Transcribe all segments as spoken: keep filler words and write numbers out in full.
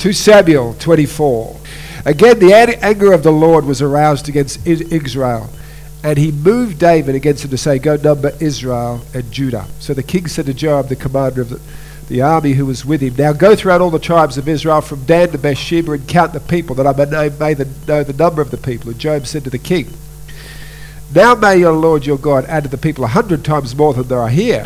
Second Samuel twenty-four. Again, the anger of the Lord was aroused against Israel, and he moved David against him to say, go number Israel and Judah. So the king said to Joab, the commander of the, the army who was with him, now go throughout all the tribes of Israel from Dan to Beersheba and count the people, that I may know, may the, know the number of the people. And Joab said to the king, now may your Lord your God add to the people a hundred times more than there are here.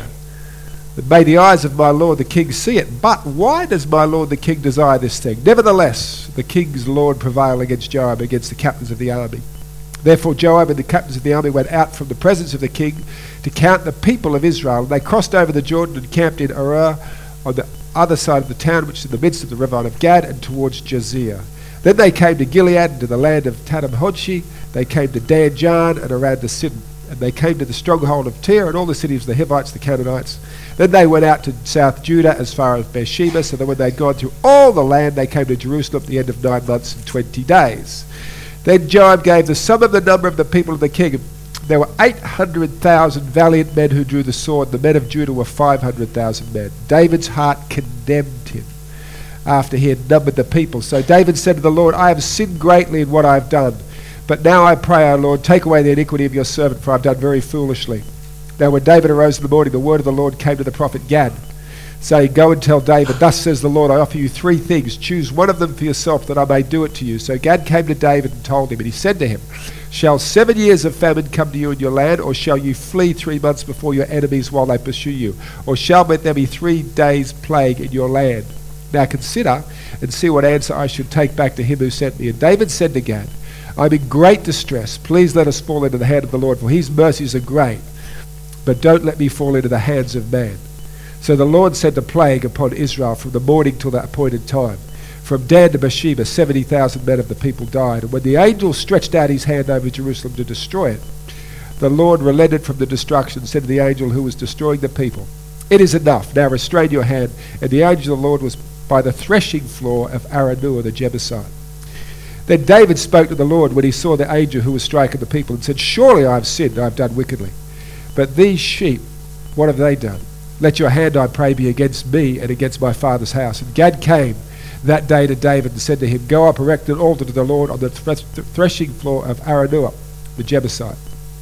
But may the eyes of my lord the king see it. But why does my lord the king desire this thing? Nevertheless, the king's lord prevailed against Joab, against the captains of the army. Therefore Joab and the captains of the army went out from the presence of the king to count the people of Israel. And they crossed over the Jordan and camped in Arah on the other side of the town, which is in the midst of the river of Gad, and towards Jazeer. Then they came to Gilead and to the land of Tadam-Hodshi. They came to Dan Jan and around the Sidon. And they came to the stronghold of Tyre and all the cities of the Hivites, the Canaanites. Then they went out to South Judah as far as Beersheba, so that when they'd gone through all the land, they came to Jerusalem at the end of nine months and twenty days. Then Joab gave the sum of the number of the people of the king. There were eight hundred thousand valiant men who drew the sword. The men of Judah were five hundred thousand men. David's heart condemned him after he had numbered the people. So David said to the Lord, I have sinned greatly in what I have done. But now I pray, O Lord, take away the iniquity of your servant, for I have done very foolishly. Now when David arose in the morning, the word of the Lord came to the prophet Gad, saying, go and tell David, thus says the Lord, I offer you three things. Choose one of them for yourself, that I may do it to you. So Gad came to David and told him, and he said to him, shall seven years of famine come to you in your land, or shall you flee three months before your enemies while they pursue you? Or shall there be three days' plague in your land? Now consider and see what answer I should take back to him who sent me. And David said to Gad, I'm in great distress. Please let us fall into the hand of the Lord, for his mercies are great. But don't let me fall into the hands of man. So the Lord sent a plague upon Israel from the morning till the appointed time. From Dan to Beersheba, seventy thousand men of the people died. And when the angel stretched out his hand over Jerusalem to destroy it, the Lord relented from the destruction and said to the angel who was destroying the people, it is enough. Now restrain your hand. And the angel of the Lord was by the threshing floor of Araunah the Jebusite. Then David spoke to the Lord when he saw the angel who was striking the people, and said, surely I have sinned, I have done wickedly. But these sheep, what have they done? Let your hand, I pray, be against me and against my father's house. And Gad came that day to David and said to him, go up, erect an altar to the Lord on the th- threshing floor of Araunah the Jebusite.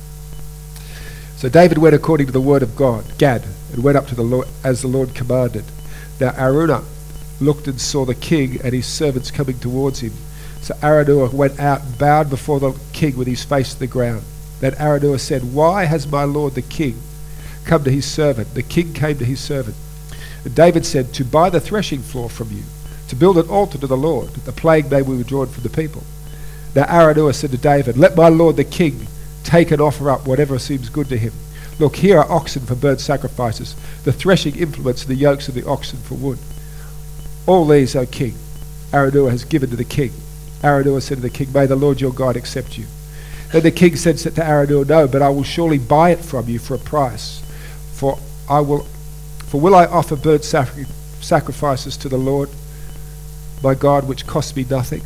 So David went according to the word of God, Gad, and went up to the Lord as the Lord commanded. Now Araunah looked and saw the king and his servants coming towards him. So Araunah went out and bowed before the king with his face to the ground. Then Araunah said, why has my lord the king come to his servant? The king came to his servant. And David said, to buy the threshing floor from you, to build an altar to the Lord, that the plague may be withdrawn from the people. Now Araunah said to David, let my lord the king take and offer up whatever seems good to him. Look, here are oxen for burnt sacrifices, the threshing implements and the yokes of the oxen for wood. All these, O king, Araunah has given to the king. Araunah said to the king, may the Lord your God accept you. Then the king said to Araunah, no, but I will surely buy it from you for a price. For I will, for will I offer burnt sacri- sacrifices to the Lord my God, which cost me nothing?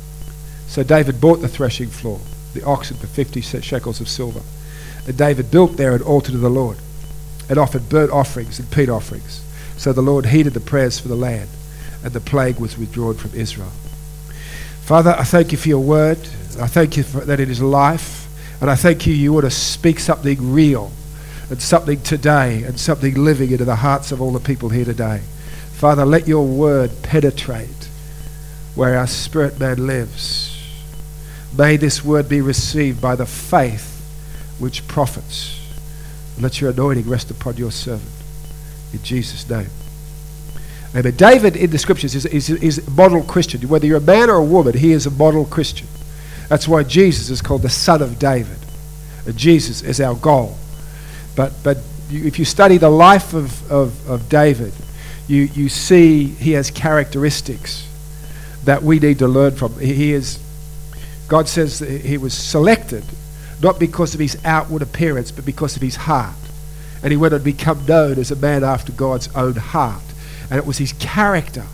So David bought the threshing floor, the oxen, for fifty shekels of silver. And David built there an altar to the Lord, and offered burnt offerings and peat offerings. So the Lord heeded the prayers for the land, and the plague was withdrawn from Israel. Father, I thank you for your word. I thank you for that it is life. And I thank you you want to speak something real and something today and something living into the hearts of all the people here today. Father, let your word penetrate where our spirit man lives. May this word be received by the faith which profits. Let your anointing rest upon your servant. In Jesus' name. Amen. David in the scriptures is, is, is a model Christian. Whether you're a man or a woman, he is a model Christian. That's why Jesus is called the Son of David. And Jesus is our goal. But but you, if you study the life of, of, of David, you, you see he has characteristics that we need to learn from. He, he is, God says that he was selected not because of his outward appearance, but because of his heart. And he went on to become known as a man after God's own heart. And it was his character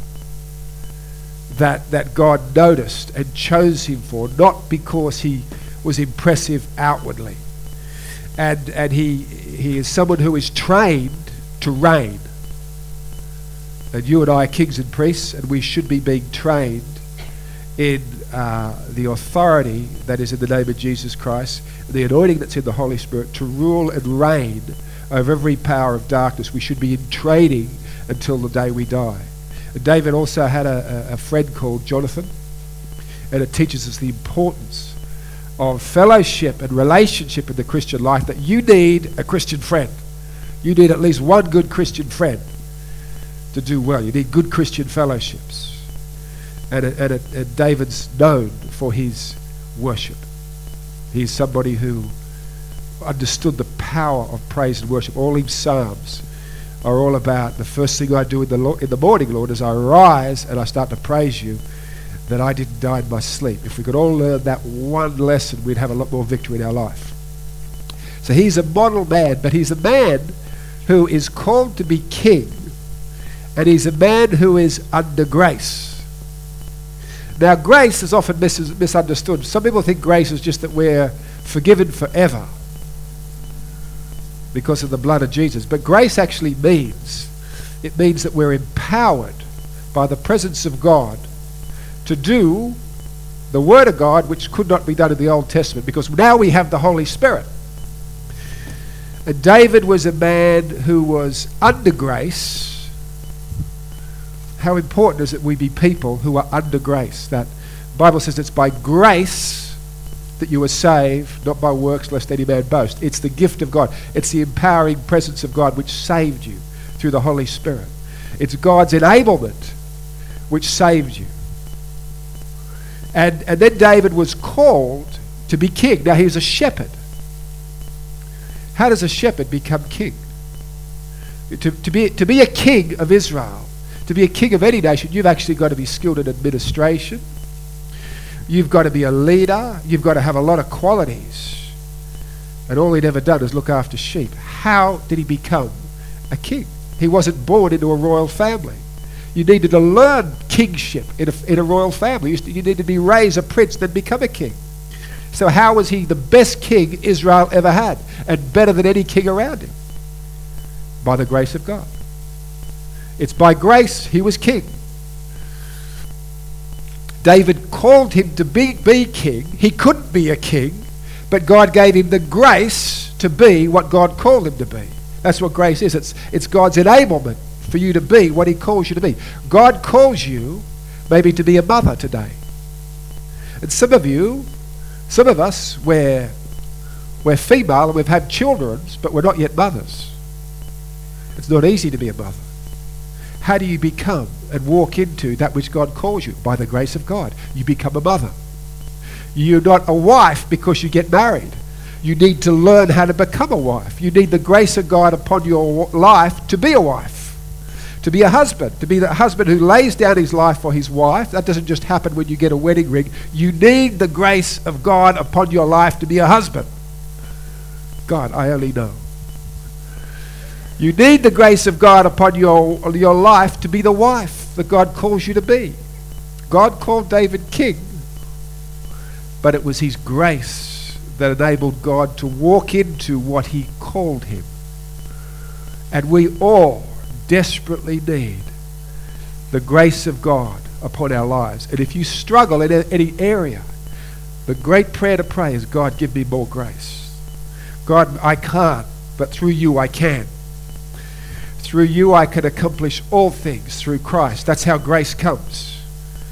that that God noticed and chose him for, not because he was impressive outwardly. And and he he is someone who is trained to reign. And you and I are kings and priests, and we should be being trained in uh, the authority that is in the name of Jesus Christ, the anointing that's in the Holy Spirit to rule and reign over every power of darkness. We should be in training until the day we die. And David also had a, a, a friend called Jonathan, and it teaches us the importance of fellowship and relationship in the Christian life, that you need a Christian friend. You need at least one good Christian friend to do well. You need good Christian fellowships. And, and, and David's known for his worship. He's somebody who understood the power of praise and worship. All his psalms are all about, the first thing I do in the, Lord, in the morning, Lord, is I rise and I start to praise you, that I didn't die in my sleep. If we could all learn that one lesson, we'd have a lot more victory in our life. So he's a model man, but he's a man who is called to be king, and he's a man who is under grace. Now, grace is often mis- misunderstood. Some people think grace is just that we're forgiven forever because of the blood of Jesus. But grace actually means, it means that we're empowered by the presence of God to do the Word of God, which could not be done in the Old Testament, because now we have the Holy Spirit. And David was a man who was under grace. How important is it we be people who are under grace? That Bible says it's by grace that you are saved, not by works, lest any man boast. It's the gift of God. It's the empowering presence of God which saved you through the Holy Spirit. It's God's enablement which saved you. And, and then David was called to be king. Now he was a shepherd. How does a shepherd become king? To, to, be, to be a king of Israel, to be a king of any nation, you've actually got to be skilled in administration. You've got to be a leader. You've got to have a lot of qualities. And all he'd ever done is look after sheep. How did he become a king? He wasn't born into a royal family. You needed to learn kingship in a, in a royal family. You, you needed to be raised a prince, then become a king. So how was he the best king Israel ever had, and better than any king around him? By the grace of God. It's by grace he was king. David called him to be, be king. He couldn't be a king, but God gave him the grace to be what God called him to be. That's what grace is. It's, it's God's enablement for you to be what he calls you to be. God calls you maybe to be a mother today. And some of you, some of us, we're, we're female and we've had children, but we're not yet mothers. It's not easy to be a mother. How do you become and walk into that which God calls you? By the grace of God. You become a mother. You're not a wife because you get married. You need to learn how to become a wife. You need the grace of God upon your life to be a wife. To be a husband. To be the husband who lays down his life for his wife. That doesn't just happen when you get a wedding ring. You need the grace of God upon your life to be a husband. God, I only know. You need the grace of God upon your, your life to be the wife that God calls you to be. God called David king, but it was his grace that enabled God to walk into what he called him. And we all desperately need the grace of God upon our lives. And if you struggle in any area, the great prayer to pray is, God, give me more grace. God, I can't, but through you I can. Through you I can accomplish all things through Christ. That's how grace comes.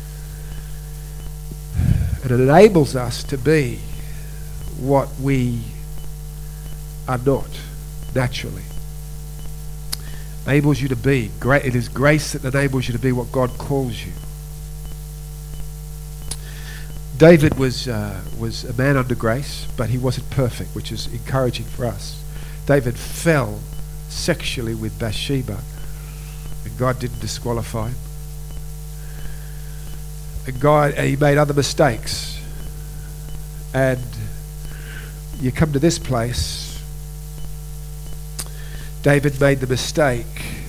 And it enables us to be what we are not naturally. Enables you to be. It is grace that enables you to be what God calls you. David was, uh, was a man under grace, but he wasn't perfect, which is encouraging for us. David fell sexually with Bathsheba, and God didn't disqualify him. And God, and he made other mistakes. And you come to this place, David made the mistake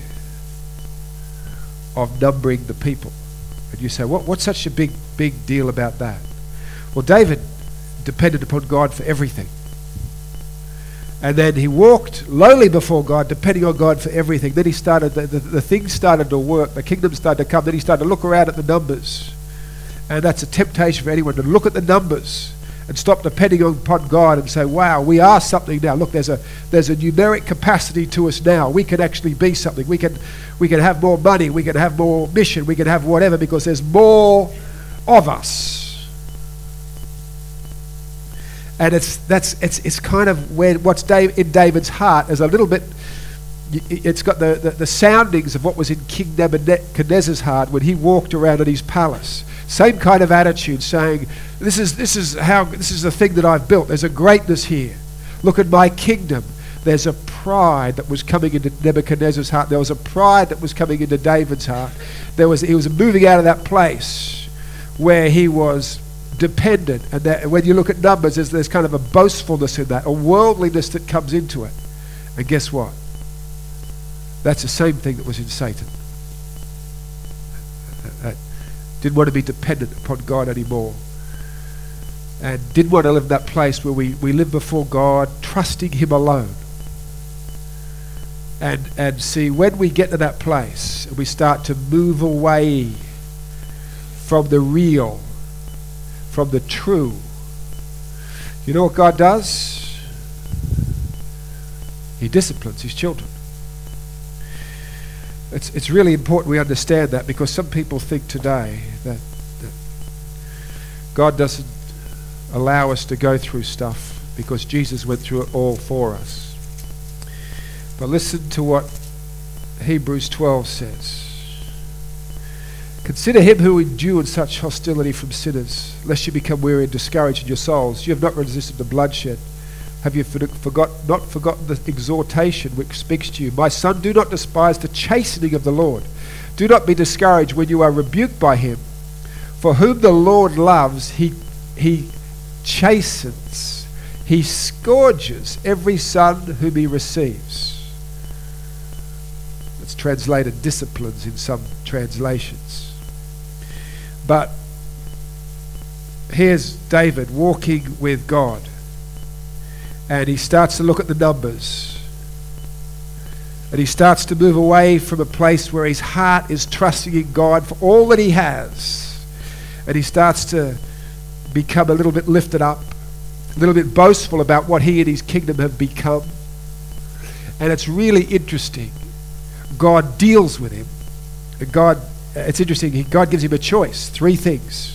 of numbering the people. And you say, what, what's such a big, big deal about that? Well, David depended upon God for everything. And then he walked lowly before God, depending on God for everything. Then he started, the, the, the things started to work, the kingdom started to come. Then he started to look around at the numbers. And that's a temptation for anyone, to look at the numbers and stop depending upon God and say, wow, we are something now. Look, there's a there's a numeric capacity to us now. We can actually be something. We can we can have more money. We can have more mission. We can have whatever, because there's more of us. And it's that's it's it's kind of where what's Dave, in David's heart is a little bit. It's got the, the, the soundings of what was in King Nebuchadnezzar's heart when he walked around in his palace. Same kind of attitude, saying, "This is this is how this is the thing that I've built. There's a greatness here. Look at my kingdom." There's a pride that was coming into Nebuchadnezzar's heart. There was a pride that was coming into David's heart. There was he was moving out of that place where he was dependent, and that when you look at numbers, there's, there's kind of a boastfulness in that, a worldliness that comes into it. And guess what? That's the same thing that was in Satan. Uh, didn't want to be dependent upon God anymore, and didn't want to live in that place where we, we live before God, trusting Him alone. And and see, when we get to that place and we start to move away from the real, from the true, you know what God does? He disciplines His children. It's it's really important we understand that, because some people think today that, that God doesn't allow us to go through stuff because Jesus went through it all for us. But listen to what Hebrews twelve says. Consider him who endured such hostility from sinners, lest you become weary and discouraged in your souls. You have not resisted the bloodshed. Have you forgot, not forgotten the exhortation which speaks to you? My son, do not despise the chastening of the Lord. Do not be discouraged when you are rebuked by him. For whom the Lord loves, he, he chastens. He scourges every son whom he receives. It's translated disciplines in some translations. But here's David walking with God, and he starts to look at the numbers, and he starts to move away from a place where his heart is trusting in God for all that he has, and he starts to become a little bit lifted up, a little bit boastful about what he and his kingdom have become. And it's really interesting. God deals with him. God, it's interesting, God gives him a choice, three things.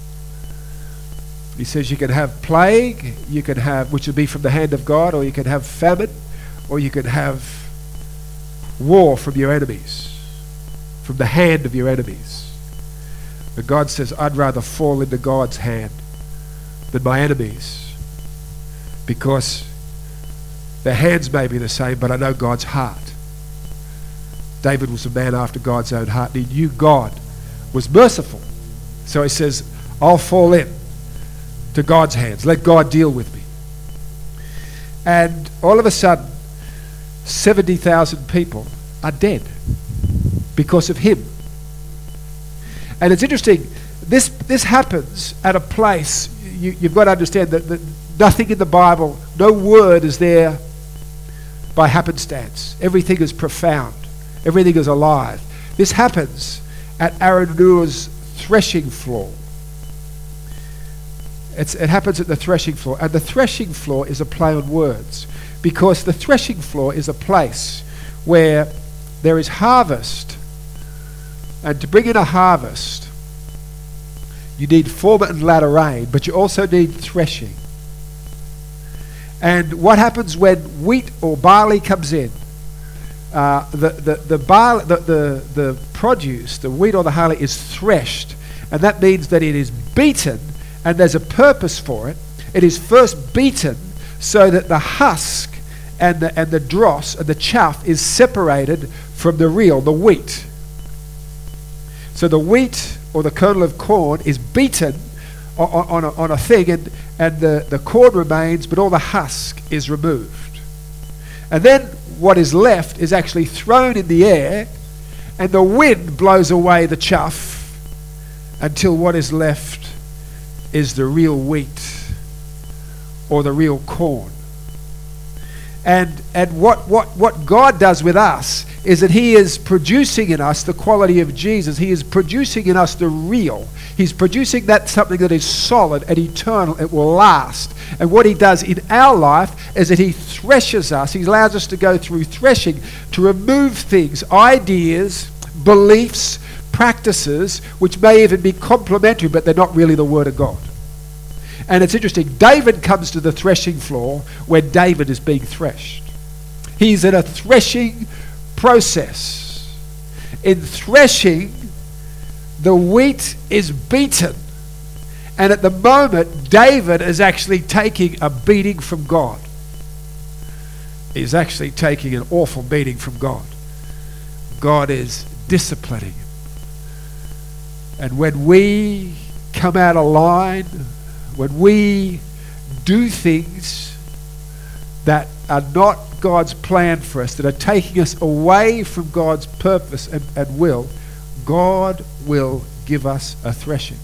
He says you can have plague, you can have, which would be from the hand of God, or you can have famine, or you can have war from your enemies, from the hand of your enemies. But God says, I'd rather fall into God's hand than my enemies, because their hands may be the same, but I know God's heart. David was a man after God's own heart. He knew God was merciful. So he says, I'll fall in to God's hands. Let God deal with me. And all of a sudden, seventy thousand people are dead because of him. And it's interesting, this this happens at a place, you, you've got to understand that, that nothing in the Bible, no word is there by happenstance. Everything is profound. Everything is alive. This happens at Araunah's threshing floor. It's, it happens at the threshing floor. And the threshing floor is a play on words, because the threshing floor is a place where there is harvest. And to bring in a harvest, you need former and latter rain, but you also need threshing. And what happens when wheat or barley comes in? Uh, the, the, the, bar, the, the, the produce, the wheat or the barley, is threshed. And that means that it is beaten, and there's a purpose for it. It is first beaten so that the husk and the, and the dross and the chaff is separated from the real, the wheat. So the wheat or the kernel of corn is beaten on, on, a, on a thing, and, and the, the corn remains, but all the husk is removed. And then what is left is actually thrown in the air, and the wind blows away the chaff until what is left is the real wheat or the real corn. And and what, what, what God does with us is that he is producing in us the quality of Jesus. He is producing in us the real. He's producing that something that is solid and eternal. It will last. And what he does in our life is that he threshes us. He allows us to go through threshing to remove things, ideas, beliefs, practices, which may even be complementary, but they're not really the Word of God. And it's interesting, David comes to the threshing floor where David is being threshed. He's in a threshing process. In threshing, the wheat is beaten. And at the moment, David is actually taking a beating from God. He's actually taking an awful beating from God. God is disciplining him. And when we come out of line, when we do things that are not God's plan for us, that are taking us away from God's purpose and, and will, God will give us a threshing.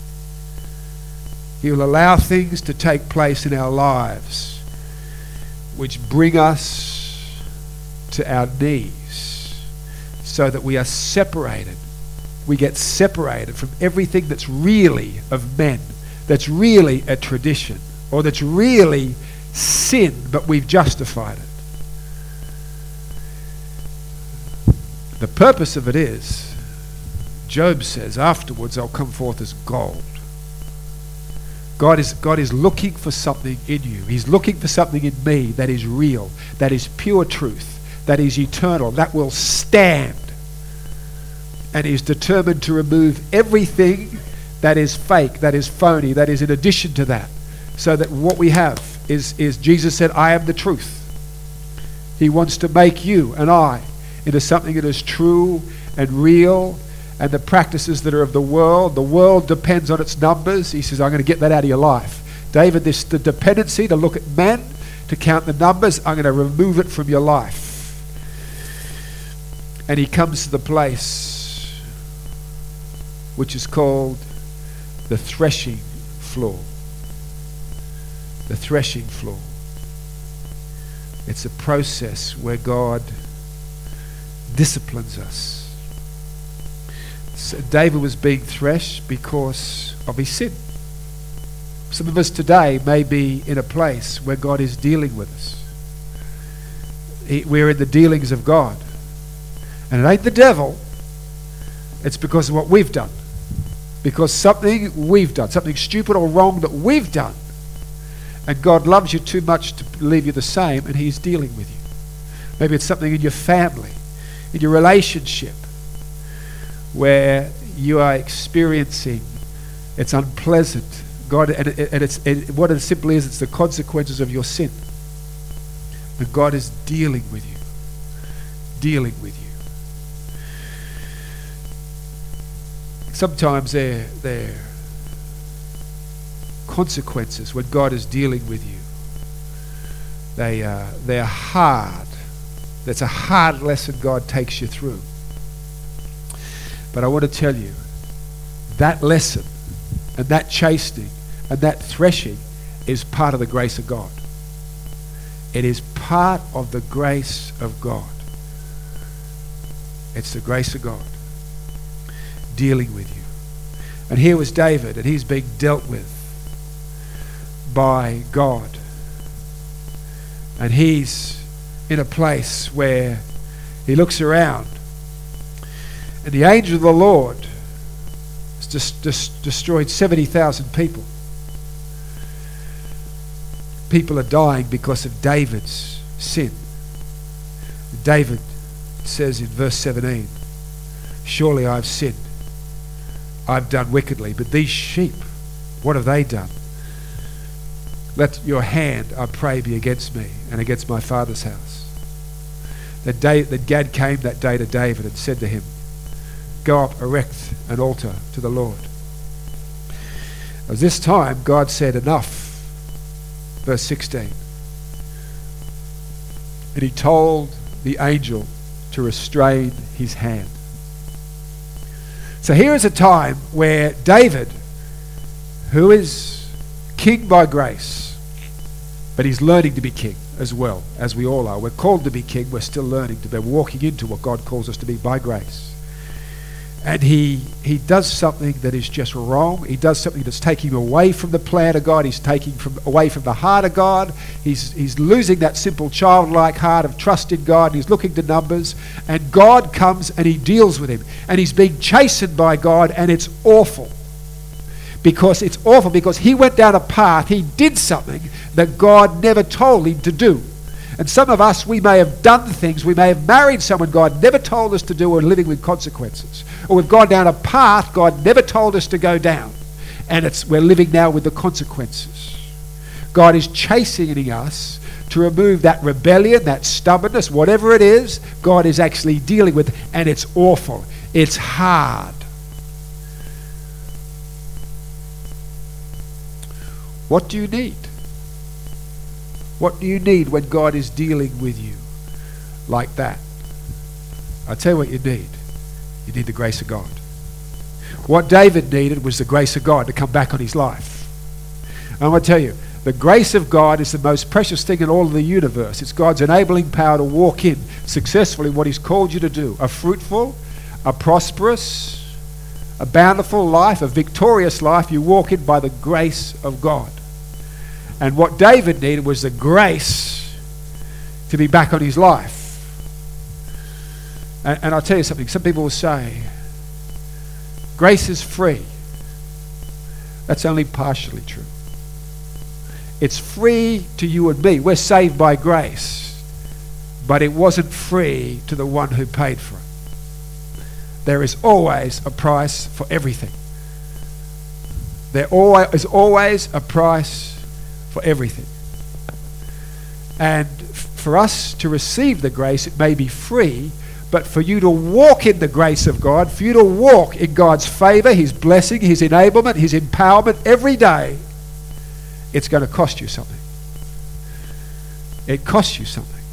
He will allow things to take place in our lives which bring us to our knees so that we are separated. We get separated from everything that's really of men, that's really a tradition, or that's really sin, but we've justified it. The purpose of it is, Job says, afterwards I'll come forth as gold. God is, God is looking for something in you. He's looking for something in me that is real, that is pure truth, that is eternal, that will stand. And he's determined to remove everything that is fake, that is phony, that is in addition to that. So that what we have is, is Jesus said, I am the truth. He wants to make you and I into something that is true and real, and the practices that are of the world. The world depends on its numbers. He says, I'm going to get that out of your life. David, this the dependency to look at men, to count the numbers, I'm going to remove it from your life. And he comes to the place which is called the threshing floor. The threshing floor. It's a process where God disciplines us. So David was being threshed because of his sin. Some of us today may be in a place where God is dealing with us. He, we're in the dealings of God. And it ain't the devil. It's because of what we've done. Because something we've done, something stupid or wrong that we've done. And God loves you too much to leave you the same, and he's dealing with you. Maybe it's something in your family, in your relationship, where you are experiencing, it's unpleasant. God, and, it, and it's it, what it simply is, it's the consequences of your sin. And God is dealing with you, dealing with you. Sometimes they're, they're consequences when God is dealing with you. They uh, they're hard. That's a hard lesson God takes you through. But I want to tell you, that lesson and that chastening and that threshing is part of the grace of God. It is part of the grace of God. It's the grace of God dealing with you. And here was David, and he's being dealt with by God. And he's in a place where he looks around, and the angel of the Lord has just, just destroyed seventy thousand people. People are dying because of David's sin. David says in verse seventeen, surely I've sinned. I've done wickedly, but these sheep, what have they done? Let your hand, I pray, be against me and against my father's house. That, day, that Gad came that day to David and said to him, go up, erect an altar to the Lord. At this time, God said, enough. Verse sixteen. And he told the angel to restrain his hand. So here is a time where David, who is king by grace, but he's learning to be king. as well, as we all are. We're called to be king. We're still learning to be walking into what God calls us to be by grace. And he he does something that is just wrong. He does something that's taking him away from the plan of God. He's taking from away from the heart of God. He's he's losing that simple childlike heart of trust in God. He's looking to numbers. And God comes and he deals with him. And he's being chastened by God, and it's awful. Because it's awful because he went down a path, he did something that God never told him to do. And some of us, we may have done things, we may have married someone God never told us to do, or living with consequences. Or we've gone down a path God never told us to go down. And it's we're living now with the consequences. God is chastening us to remove that rebellion, that stubbornness, whatever it is, God is actually dealing with. And it's awful. It's hard. What do you need? What do you need when God is dealing with you like that? I'll tell you what you need. You need the grace of God. What David needed was the grace of God to come back on his life. And I'm going to tell you, the grace of God is the most precious thing in all of the universe. It's God's enabling power to walk in successfully what he's called you to do. A fruitful, a prosperous, a bountiful life, a victorious life. You walk in by the grace of God. And what David needed was the grace to be back on his life. And, and I'll tell you something. Some people will say, grace is free. That's only partially true. It's free to you and me. We're saved by grace. But it wasn't free to the one who paid for it. There is always a price for everything. There is always a price for everything. And for us to receive the grace, it may be free, but for you to walk in the grace of God, for you to walk in God's favor, his blessing, his enablement, his empowerment every day, it's going to cost you something. It costs you something.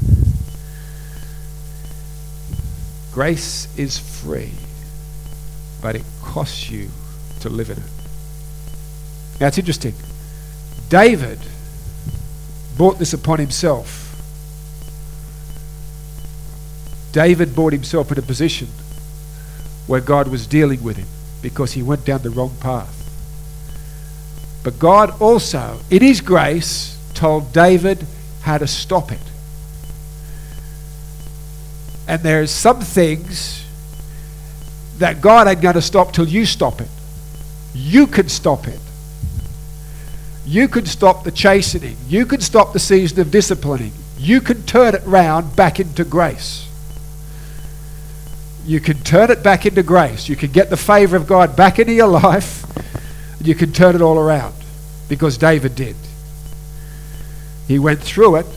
Grace is free, but it costs you to live in it. Now it's interesting. David brought this upon himself. David brought himself in a position where God was dealing with him because he went down the wrong path. But God also, in his grace, told David how to stop it. And there's some things that God ain't going to stop till you stop it. You can stop it. You can stop the chastening. You can stop the season of disciplining. You can turn it round back into grace. You can turn it back into grace. You can get the favor of God back into your life. And you can turn it all around. Because David did. He went through it.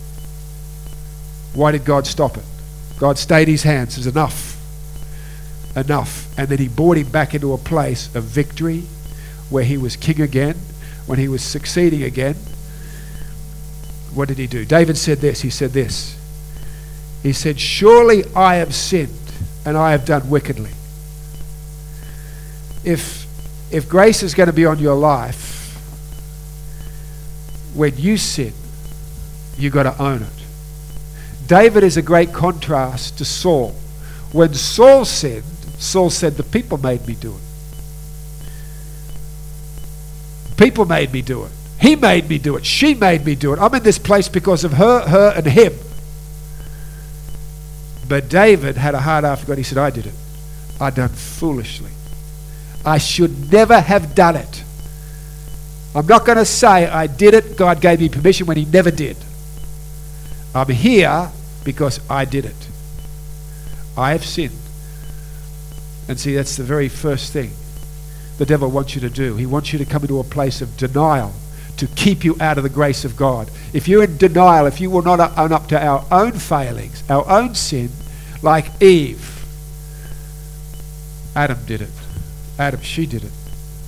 Why did God stop it? God stayed his hand. Says enough. Enough. And then he brought him back into a place of victory where he was king again. When he was succeeding again, what did he do? David said this. He said this. He said, surely I have sinned and I have done wickedly. If, if grace is going to be on your life, when you sin, you've got to own it. David is a great contrast to Saul. When Saul sinned, Saul said, the people made me do it. People made me do it. He made me do it. She made me do it. I'm in this place because of her, her, and him. But David had a heart after God. He said, I did it. I done foolishly. I should never have done it. I'm not going to say I did it. God gave me permission when he never did. I'm here because I did it. I have sinned. And see, that's the very first thing the devil wants you to do. He wants you to come into a place of denial to keep you out of the grace of God. If you're in denial, if you will not own up to our own failings, our own sin, like Eve, Adam did it. Adam, she did it.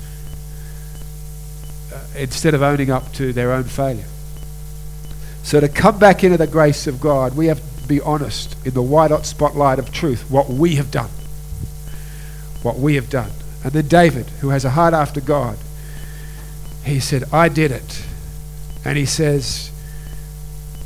Uh, instead of owning up to their own failure. So to come back into the grace of God, we have to be honest in the white-hot spotlight of truth, what we have done. What we have done. And then David, who has a heart after God, he said, I did it. And he says,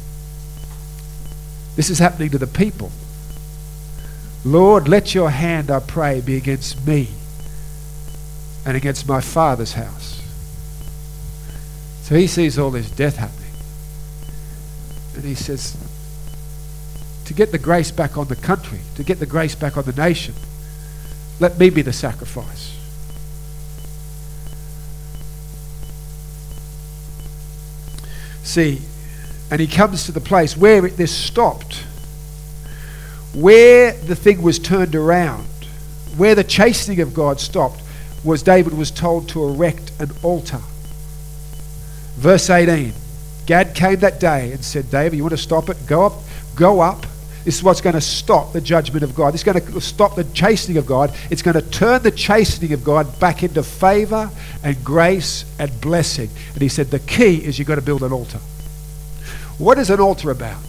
This is happening to the people. Lord, let your hand, I pray, be against me and against my father's house. So he sees all this death happening. And he says, to get the grace back on the country, to get the grace back on the nation, let me be the sacrifice. See, and he comes to the place where it, this stopped, where the thing was turned around, where the chastening of God stopped, was David was told to erect an altar. Verse eighteen, Gad came that day and said, David, you want to stop it? Go up, go up. This is what's going to stop the judgment of God. It's going to stop the chastening of God. It's going to turn the chastening of God back into favor and grace and blessing. And he said, the key is you've got to build an altar. What is an altar about?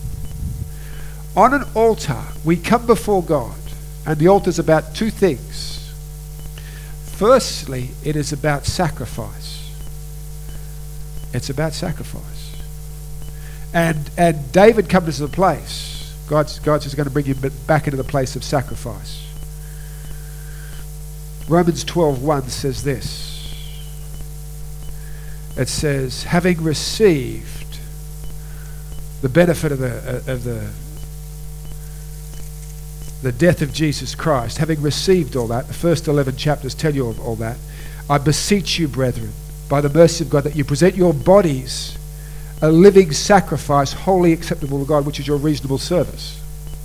On an altar, we come before God, and the altar is about two things. Firstly, it is about sacrifice. It's about sacrifice. And and David comes to the place. God's, God's just going to bring you back into the place of sacrifice. Romans twelve one says this. It says, having received the benefit of the of the the death of Jesus Christ, having received all that, the first eleven chapters tell you all, all that, I beseech you, brethren, by the mercy of God, that you present your bodies a living sacrifice, wholly acceptable to God, which is your reasonable service.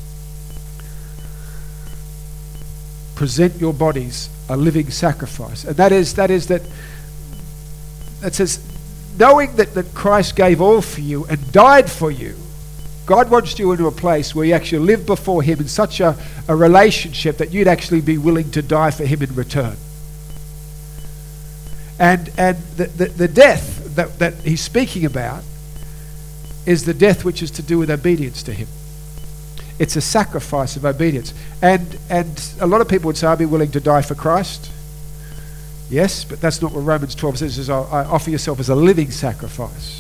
Present your bodies a living sacrifice. And that is that is that it says, knowing that, that Christ gave all for you and died for you, God wants you into a place where you actually live before him in such a, a relationship that you'd actually be willing to die for him in return. And and the, the, the death that, that he's speaking about is the death which is to do with obedience to him. It's a sacrifice of obedience. And and a lot of people would say, I'll be willing to die for Christ. Yes, but that's not what Romans twelve says. It says, I offer yourself as a living sacrifice.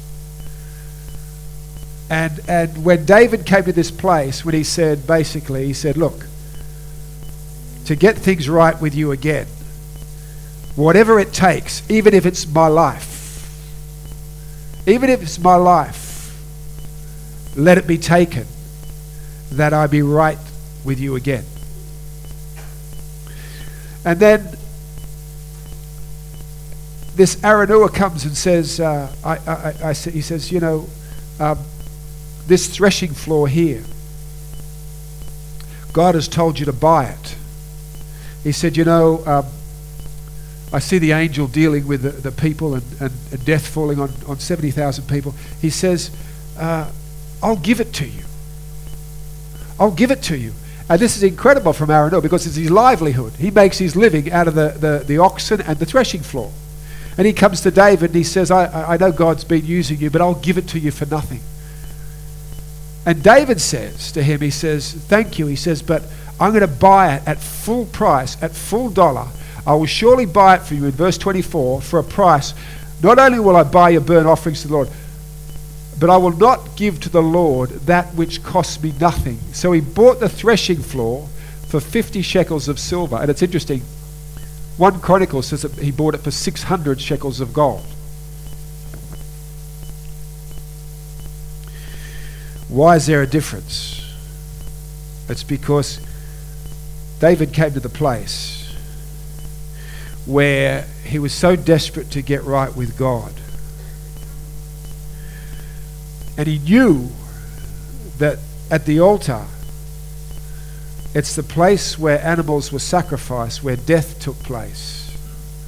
And and when David came to this place, when he said, basically, he said, look, to get things right with you again, whatever it takes, even if it's my life, even if it's my life, let it be taken, that I be right with you again. And then this Araunah comes and says, uh, I, I, I, he says, you know, um, this threshing floor here, God has told you to buy it. He said, you know, um, I see the angel dealing with the, the people and, and, and death falling on, on seventy thousand people. He says, uh, I'll give it to you. I'll give it to you. And this is incredible from Araunah because it's his livelihood. He makes his living out of the, the, the oxen and the threshing floor. And he comes to David and he says, I, I know God's been using you, but I'll give it to you for nothing. And David says to him, he says, thank you. He says, but I'm going to buy it at full price, at full dollar. I will surely buy it for you in verse twenty-four for a price. Not only will I buy your burnt offerings to the Lord, but I will not give to the Lord that which costs me nothing. So he bought the threshing floor for fifty shekels of silver. And it's interesting, one chronicle says that he bought it for six hundred shekels of gold. Why is there a difference? It's because David came to the place where he was so desperate to get right with God. And he knew that at the altar, it's the place where animals were sacrificed, where death took place.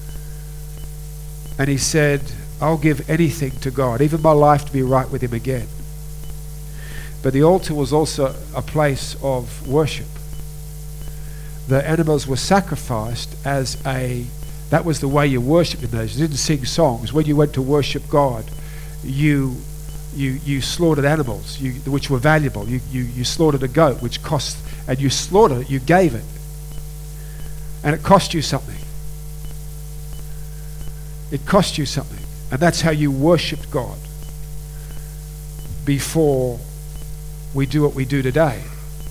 And he said, I'll give anything to God, even my life, to be right with him again. But the altar was also a place of worship. The animals were sacrificed as a, that was the way you worshipped in those. You didn't sing songs. When you went to worship God, you you you slaughtered animals you, which were valuable. You, you you slaughtered a goat, which cost, and you slaughtered it, you gave it. And it cost you something. It cost you something. And that's how you worshipped God before we do what we do today.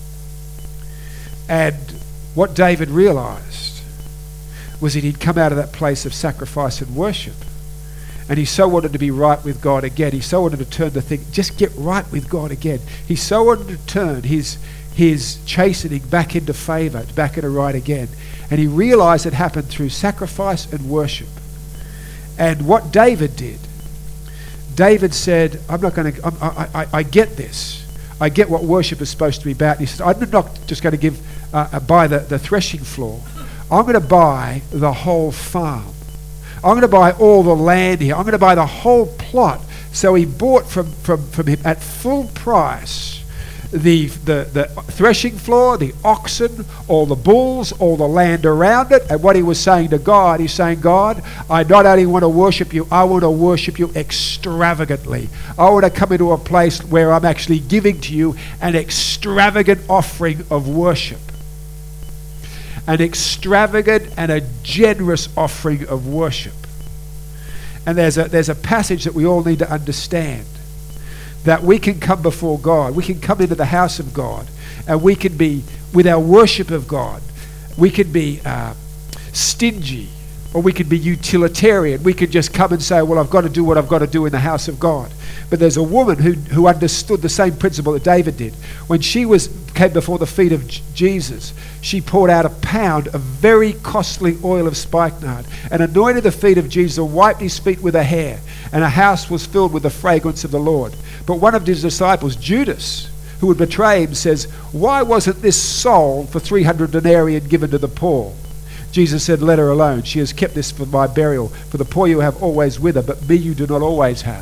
And what David realized was that he'd come out of that place of sacrifice and worship. And he so wanted to be right with God again. He so wanted to turn the thing, just get right with God again. He so wanted to turn his, his chastening back into favor, back into right again. And he realized it happened through sacrifice and worship. And what David did, David said, I'm not going to, I, I, I get this. I get what worship is supposed to be about. And he said, I'm not just going to give, uh, buy the, the threshing floor. I'm going to buy the whole farm. I'm going to buy all the land here. I'm going to buy the whole plot. So he bought from, from, from him at full price the, the, the threshing floor, the oxen, all the bulls, all the land around it. And what he was saying to God, he's saying, God, I not only want to worship you, I want to worship you extravagantly. I want to come into a place where I'm actually giving to you an extravagant offering of worship. An extravagant and a generous offering of worship. And there's a, there's a passage that we all need to understand. That we can come before God. We can come into the house of God. And we can be, with our worship of God, we can be uh, stingy. Or we can be utilitarian. We can just come and say, well, I've got to do what I've got to do in the house of God. But there's a woman who, who understood the same principle that David did. When she was came before the feet of J- Jesus, she poured out a pound of very costly oil of spikenard and anointed the feet of Jesus and wiped his feet with her hair. And her house was filled with the fragrance of the Lord. But one of his disciples, Judas, who would betray him, says, why wasn't this sold for three hundred denarii and given to the poor? Jesus said, let her alone. She has kept this for my burial. For the poor you have always with her, but me you do not always have.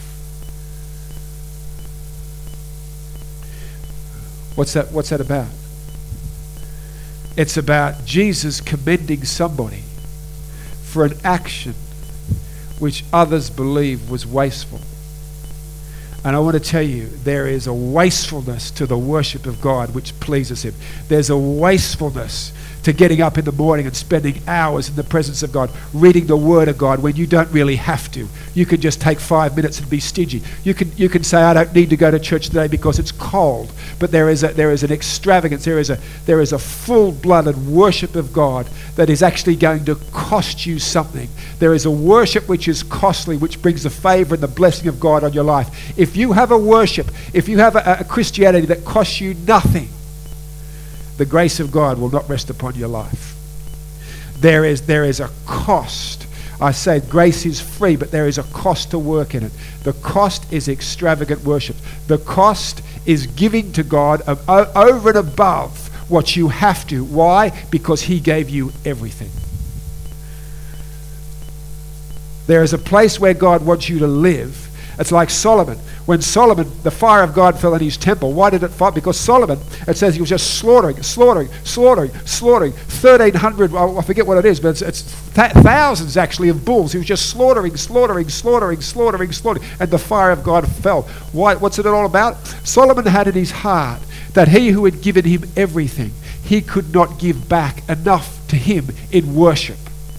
What's that, what's that about? It's about Jesus commending somebody for an action which others believe was wasteful. And I want to tell you, there is a wastefulness to the worship of God which pleases him. There's a wastefulness to getting up in the morning and spending hours in the presence of God, reading the Word of God when you don't really have to. You can just take five minutes and be stingy. You can you can say, I don't need to go to church today because it's cold. But there is a there is an extravagance, there is a there is a full-blooded worship of God that is actually going to cost you something. There is a worship which is costly, which brings the favor and the blessing of God on your life. If you have a worship, if you have a, a Christianity that costs you nothing, the grace of God will not rest upon your life. There is, there is a cost. I say grace is free, but there is a cost to work in it. The cost is extravagant worship. The cost is giving to God of, o- over and above what you have to. Why? Because he gave you everything. There is a place where God wants you to live. It's like Solomon. When Solomon, the fire of God fell in his temple, why did it fall? Because Solomon, it says he was just slaughtering, slaughtering, slaughtering, slaughtering, thirteen hundred, I forget what it is, but it's, it's th- thousands actually of bulls. He was just slaughtering, slaughtering, slaughtering, slaughtering, slaughtering, and the fire of God fell. Why? What's it all about? Solomon had in his heart that he who had given him everything, he could not give back enough to him in worship.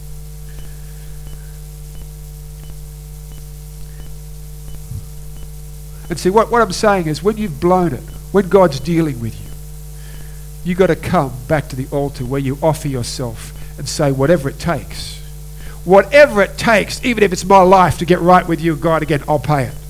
And see, what, what I'm saying is, when you've blown it, when God's dealing with you, you've got to come back to the altar where you offer yourself and say, whatever it takes, whatever it takes, even if it's my life to get right with you, God, again, I'll pay it.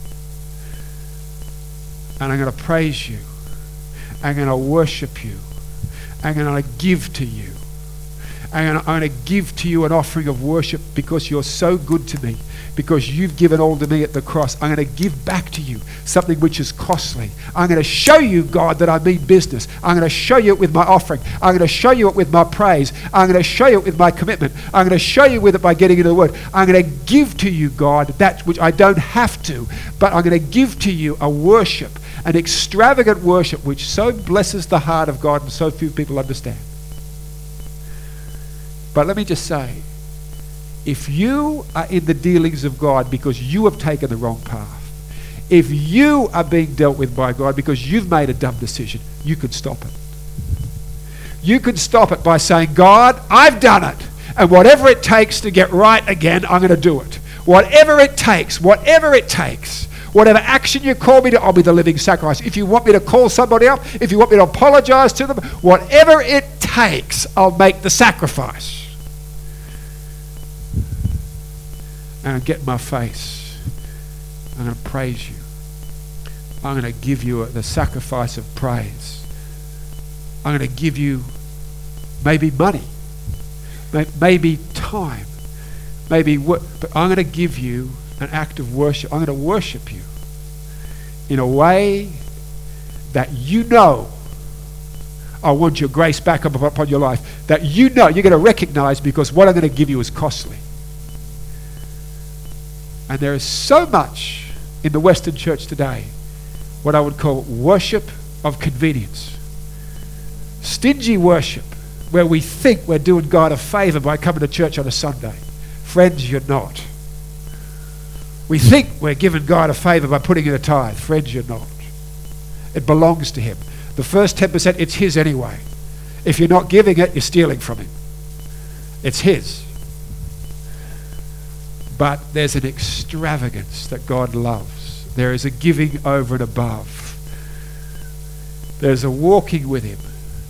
And I'm going to praise you. I'm going to worship you. I'm going to give to you. I'm going to give to you an offering of worship because you're so good to me. Because you've given all to me at the cross. I'm going to give back to you something which is costly. I'm going to show you, God, that I mean business. I'm going to show you it with my offering. I'm going to show you it with my praise. I'm going to show you it with my commitment. I'm going to show you with it by getting into the Word. I'm going to give to you, God, that which I don't have to, but I'm going to give to you a worship, an extravagant worship which so blesses the heart of God and so few people understand. But let me just say, if you are in the dealings of God because you have taken the wrong path, if you are being dealt with by God because you've made a dumb decision, you could stop it. You could stop it by saying, God, I've done it, and whatever it takes to get right again, I'm going to do it. Whatever it takes, whatever it takes, Whatever action you call me to, I'll be the living sacrifice. If you want me to call somebody up, if you want me to apologize to them, whatever it takes, I'll make the sacrifice. And I'll get in my face. I'm going to praise you. I'm going to give you the sacrifice of praise. I'm going to give you maybe money, maybe time, maybe what, but I'm going to give you an act of worship. I'm going to worship you in a way that you know I want your grace back up upon your life, that you know you're going to recognize, because what I'm going to give you is costly. And there is so much in the Western church today, what I would call worship of convenience. Stingy worship, where we think we're doing God a favor by coming to church on a Sunday. Friends, you're not. We think we're giving God a favor by putting in a tithe. Friends, you're not. It belongs to him. The first ten percent, it's his anyway. If you're not giving it, you're stealing from him. It's his. But there's an extravagance that God loves. There is a giving over and above. There's a walking with him.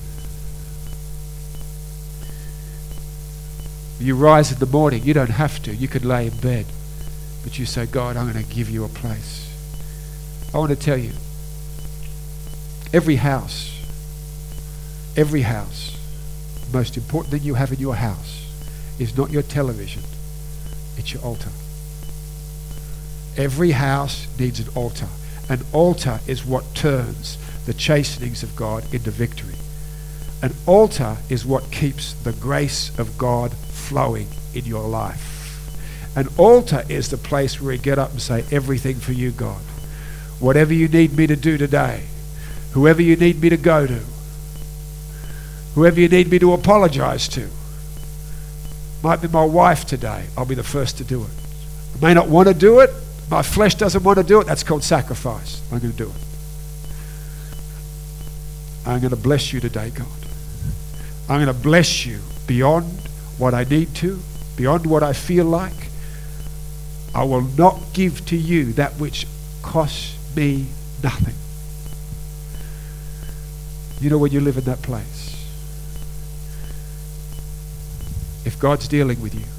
You rise in the morning, you don't have to. You could lay in bed. But you say, God, I'm going to give you a place. I want to tell you, every house, every house, the most important thing you have in your house is not your television, it's your altar. Every house needs an altar. An altar is what turns the chastenings of God into victory. An altar is what keeps the grace of God flowing in your life. An altar is the place where you get up and say, everything for you, God. Whatever you need me to do today, whoever you need me to go to, whoever you need me to apologize to, might be my wife today, I'll be the first to do it. I may not want to do it, my flesh doesn't want to do it, that's called sacrifice. I'm going to do it. I'm going to bless you today, God. I'm going to bless you beyond what I need to, beyond what I feel like. I will not give to you that which costs me nothing. You know, when you live in that place, if God's dealing with you,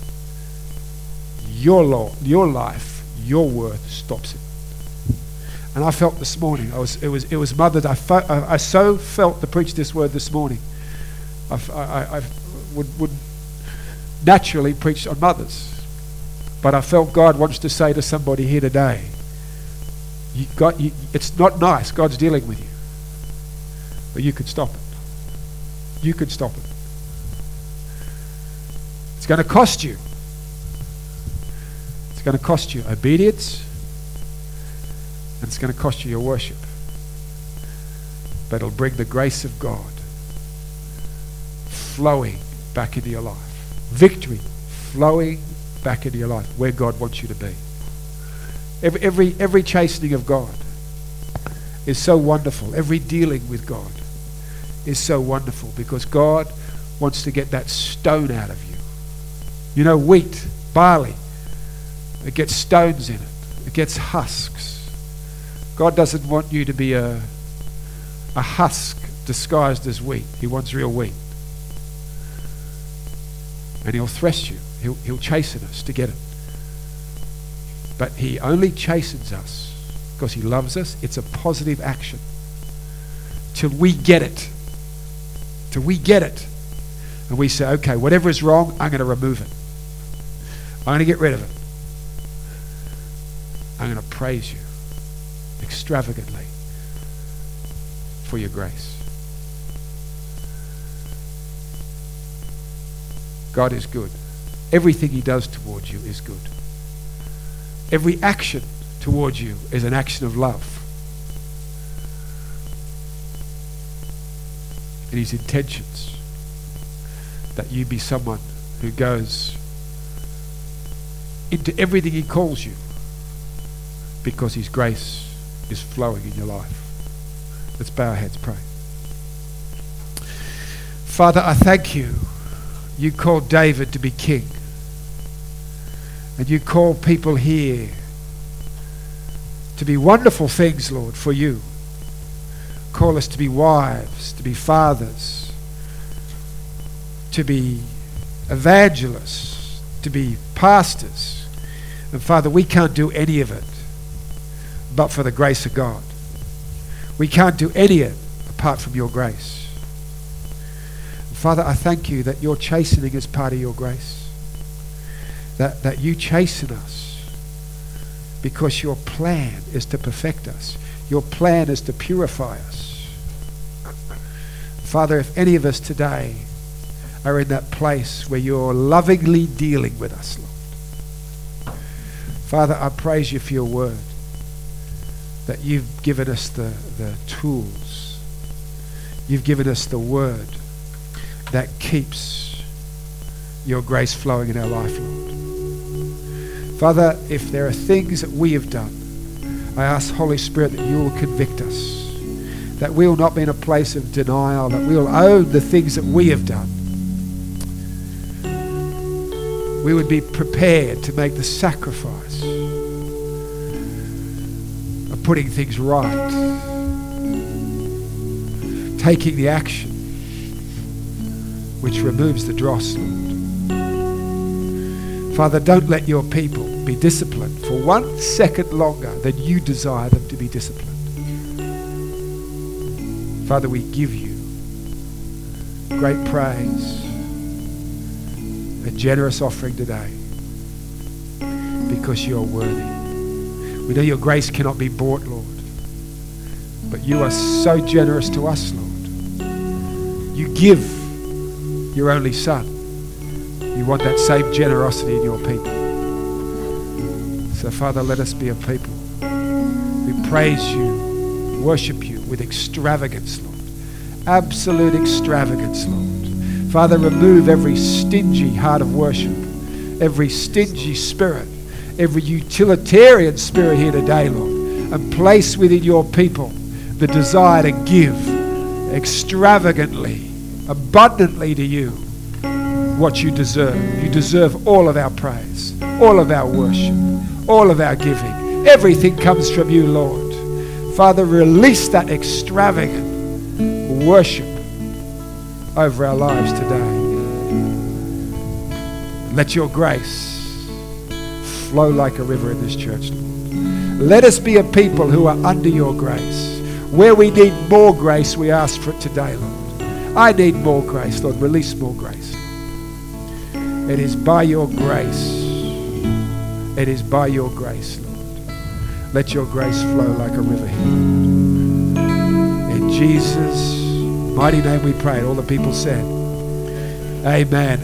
your law, your life, your worth stops it. And I felt this morning, I was, it was, it was mothered. I, fo- I, I so felt to preach this word this morning. I, I, I would, would naturally preach on mothers. But I felt God wants to say to somebody here today, you got, you, it's not nice, God's dealing with you. But you could stop it. You could stop it. It's going to cost you. It's going to cost you obedience, and it's going to cost you your worship. But it'll bring the grace of God flowing back into your life. Victory flowing back into your life, where God wants you to be. Every, every, every chastening of God is so wonderful. Every dealing with God is so wonderful, because God wants to get that stone out of you. You know, wheat, barley, it gets stones in it. It gets husks. God doesn't want you to be a, a husk disguised as wheat. He wants real wheat. And he'll thresh you. He'll, he'll chasten us to get it. But he only chastens us because he loves us. It's a positive action. Till we get it. Till we get it. And we say, okay, whatever is wrong, I'm going to remove it. I'm going to get rid of it. I'm going to praise you extravagantly for your grace. God is good. Everything he does towards you is good. Every action towards you is an action of love. And his intentions that you be someone who goes into everything he calls you, because his grace is flowing in your life. Let's bow our heads, pray. Father, I thank you. You called David to be king. And you call people here to be wonderful things, Lord, for you. Call us to be wives, to be fathers, to be evangelists, to be pastors. And Father, we can't do any of it but for the grace of God. We can't do any of it apart from your grace. And Father, I thank you that your chastening is part of your grace. That, that you chasten us because your plan is to perfect us. Your plan is to purify us. Father, if any of us today are in that place where you're lovingly dealing with us, Lord, Father, I praise you for your word, that you've given us the, the tools. You've given us the word that keeps your grace flowing in our life, Lord. Father, if there are things that we have done, I ask, Holy Spirit, that you will convict us, that we will not be in a place of denial, that we will own the things that we have done. We would be prepared to make the sacrifice of putting things right, taking the action which removes the dross, Lord. Father, don't let your people be disciplined for one second longer than you desire them to be disciplined. Father, we give you great praise, a generous offering today, because you're worthy. We know your grace cannot be bought, Lord, but you are so generous to us, Lord. You give your only Son. You want that same generosity in your people. So, Father, let us be a people who praise you, worship you with extravagance, Lord. Absolute extravagance, Lord. Father, remove every stingy heart of worship, every stingy spirit, every utilitarian spirit here today, Lord, and place within your people the desire to give extravagantly, abundantly to you what you deserve. You deserve all of our praise, all of our worship, all of our giving. Everything comes from you, Lord. Father, release that extravagant worship over our lives today. Let your grace flow like a river in this church, Lord. Let us be a people who are under your grace. Where we need more grace, we ask for it today, Lord. I need more grace, Lord. Release more grace. It is by your grace. It is by your grace, Lord. Let your grace flow like a river here. In Jesus' mighty name we pray. All the people said, amen.